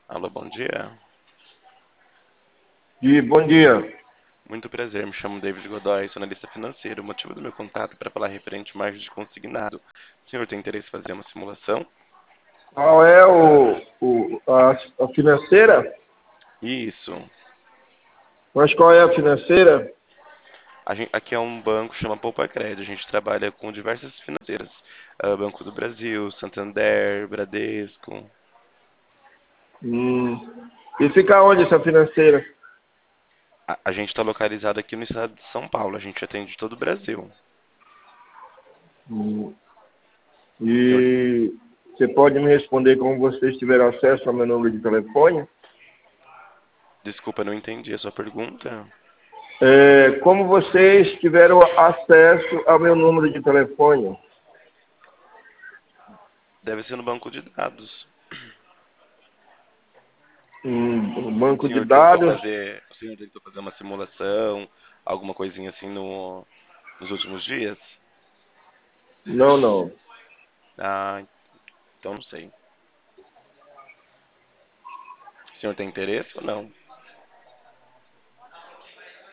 Alô, bom dia. Bom dia. Muito prazer, me chamo David Godoy, sou analista financeiro. O motivo do meu contato é para falar referente margem de consignado. O senhor tem interesse em fazer uma simulação? Qual é a financeira? Isso. Mas qual é a financeira? Aqui é um banco que chama Poupa Crédito. A gente trabalha com diversas financeiras. Banco do Brasil, Santander, Bradesco. Hum. E fica onde essa financeira? A gente está localizado aqui no estado de São Paulo. A gente atende todo o Brasil. Hum. O senhor, E você pode me responder como vocês tiveram acesso ao meu número de telefone? desculpa, não entendi a sua pergunta. Como vocês tiveram acesso ao meu número de telefone? Deve ser no banco de dados. Um O banco de senhor tentou dados? fazer, o senhor tentou fazer uma simulação, alguma coisinha assim nos últimos dias? Não, não. Ah, então não sei. O senhor tem interesse ou não?